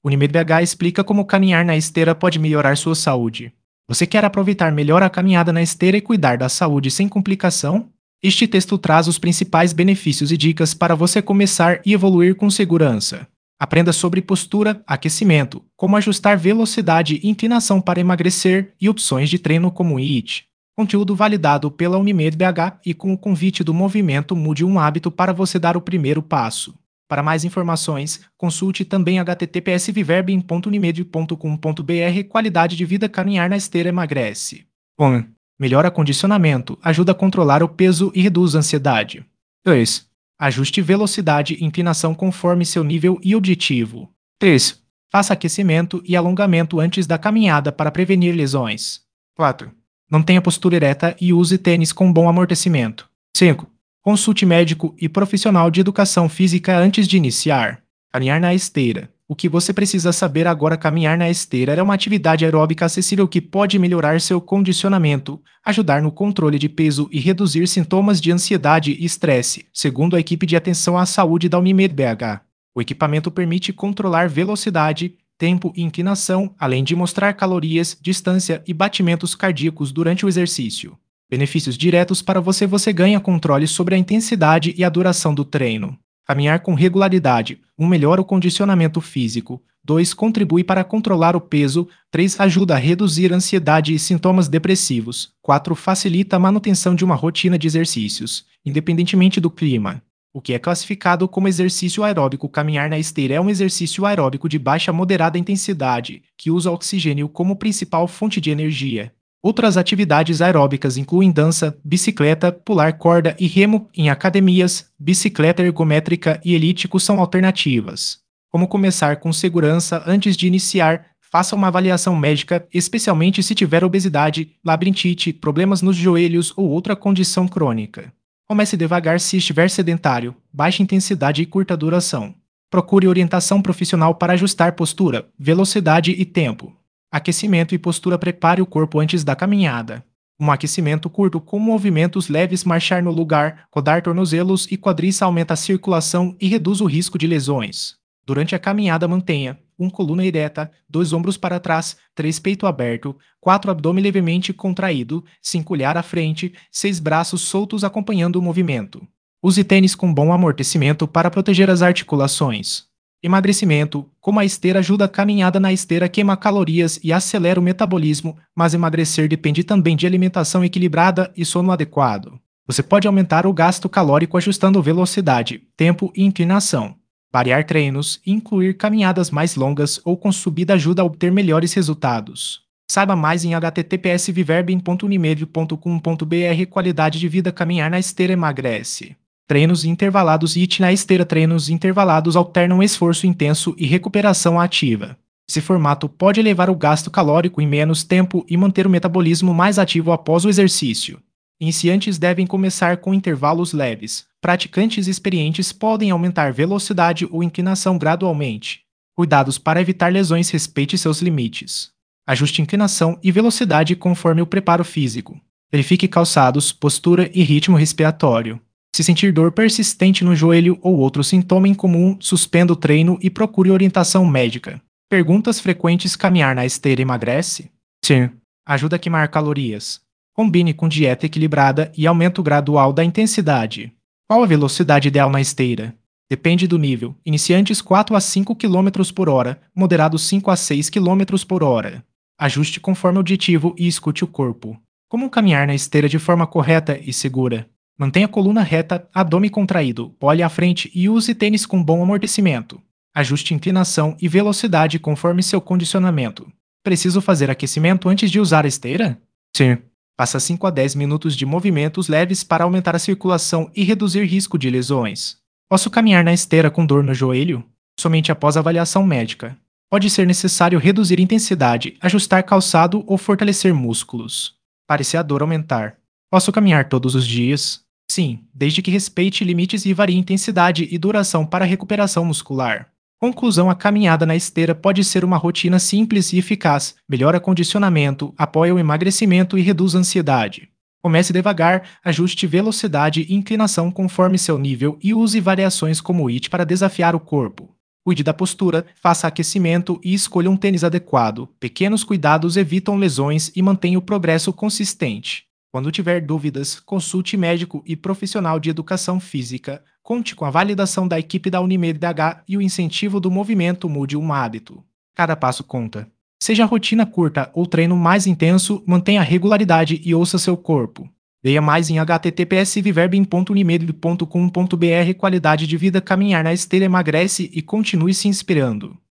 Unimed BH explica como caminhar na esteira pode melhorar sua saúde. Você quer aproveitar melhor a caminhada na esteira e cuidar da saúde sem complicação? Este texto traz os principais benefícios e dicas para você começar e evoluir com segurança. Aprenda sobre postura, aquecimento, como ajustar velocidade e inclinação para emagrecer e opções de treino como HIIT. Conteúdo validado pela Unimed BH e com o convite do movimento Mude um Hábito para você dar o primeiro passo. Para mais informações, consulte também https://viverb.unimed.com.br. Qualidade de vida, caminhar na esteira emagrece. 1. Melhora condicionamento, ajuda a controlar o peso e reduz a ansiedade. 2. Ajuste velocidade e inclinação conforme seu nível e objetivo. 3. Faça aquecimento e alongamento antes da caminhada para prevenir lesões. 4. Mantenha postura ereta e use tênis com bom amortecimento. 5. Consulte médico e profissional de educação física antes de iniciar. Caminhar na esteira. O que você precisa saber agora: caminhar na esteira é uma atividade aeróbica acessível que pode melhorar seu condicionamento, ajudar no controle de peso e reduzir sintomas de ansiedade e estresse, segundo a equipe de atenção à saúde da Unimed BH. O equipamento permite controlar velocidade, tempo e inclinação, além de mostrar calorias, distância e batimentos cardíacos durante o exercício. Benefícios diretos para você: você ganha controle sobre a intensidade e a duração do treino. Caminhar com regularidade. 1. Melhora o condicionamento físico. 2. Contribui para controlar o peso. 3. Ajuda a reduzir a ansiedade e sintomas depressivos. 4. Facilita a manutenção de uma rotina de exercícios, independentemente do clima. O que é classificado como exercício aeróbico? Caminhar na esteira é um exercício aeróbico de baixa a moderada intensidade, que usa oxigênio como principal fonte de energia. Outras atividades aeróbicas incluem dança, bicicleta, pular corda e remo em academias, bicicleta ergométrica e elíptico são alternativas. Como começar com segurança? Antes de iniciar, faça uma avaliação médica, especialmente se tiver obesidade, labirintite, problemas nos joelhos ou outra condição crônica. Comece devagar se estiver sedentário, baixa intensidade e curta duração. Procure orientação profissional para ajustar postura, velocidade e tempo. Aquecimento e postura. Prepare o corpo antes da caminhada. Um aquecimento curto com movimentos leves, marchar no lugar, rodar tornozelos e quadris aumenta a circulação e reduz o risco de lesões. Durante a caminhada mantenha 1. Coluna ereta, 2. Ombros para trás, 3. Peito aberto, 4. Abdômen levemente contraído, 5. Olhar à frente, 6. Braços soltos acompanhando o movimento. Use tênis com bom amortecimento para proteger as articulações. Emagrecimento. Como a esteira ajuda, a caminhada na esteira queima calorias e acelera o metabolismo, mas emagrecer depende também de alimentação equilibrada e sono adequado. Você pode aumentar o gasto calórico ajustando velocidade, tempo e inclinação. Variar treinos e incluir caminhadas mais longas ou com subida ajuda a obter melhores resultados. Saiba mais em https://viverb.unimed.com.br. Qualidade de vida, caminhar na esteira emagrece. Treinos intervalados. HIIT na esteira. Treinos intervalados alternam esforço intenso e recuperação ativa. Esse formato pode elevar o gasto calórico em menos tempo e manter o metabolismo mais ativo após o exercício. Iniciantes devem começar com intervalos leves. Praticantes experientes podem aumentar velocidade ou inclinação gradualmente. Cuidados para evitar lesões. Respeite seus limites. Ajuste inclinação e velocidade conforme o preparo físico. Verifique calçados, postura e ritmo respiratório. Se sentir dor persistente no joelho ou outro sintoma incomum, suspenda o treino e procure orientação médica. Perguntas frequentes: caminhar na esteira emagrece? Sim. Ajuda a queimar calorias. Combine com dieta equilibrada e aumento gradual da intensidade. Qual a velocidade ideal na esteira? Depende do nível. Iniciantes 4 a 5 km por hora, moderados 5 a 6 km por hora. Ajuste conforme o objetivo e escute o corpo. Como caminhar na esteira de forma correta e segura? Mantenha a coluna reta, abdômen contraído, olhe à frente e use tênis com bom amortecimento. Ajuste inclinação e velocidade conforme seu condicionamento. Preciso fazer aquecimento antes de usar a esteira? Sim. Faça 5 a 10 minutos de movimentos leves para aumentar a circulação e reduzir risco de lesões. Posso caminhar na esteira com dor no joelho? Somente após avaliação médica. Pode ser necessário reduzir intensidade, ajustar calçado ou fortalecer músculos. Parecer a dor aumentar. Posso caminhar todos os dias? Sim, desde que respeite limites e varie intensidade e duração para recuperação muscular. Conclusão: a caminhada na esteira pode ser uma rotina simples e eficaz, melhora condicionamento, apoia o emagrecimento e reduz a ansiedade. Comece devagar, ajuste velocidade e inclinação conforme seu nível e use variações como o HIIT para desafiar o corpo. Cuide da postura, faça aquecimento e escolha um tênis adequado. Pequenos cuidados evitam lesões e mantêm o progresso consistente. Quando tiver dúvidas, consulte médico e profissional de educação física. Conte com a validação da equipe da Unimed-H e o incentivo do movimento Mude um Hábito. Cada passo conta. Seja rotina curta ou treino mais intenso, mantenha a regularidade e ouça seu corpo. Leia mais em https://viverbim.unimed.com.br. Qualidade de vida, caminhar na esteira emagrece e continue se inspirando.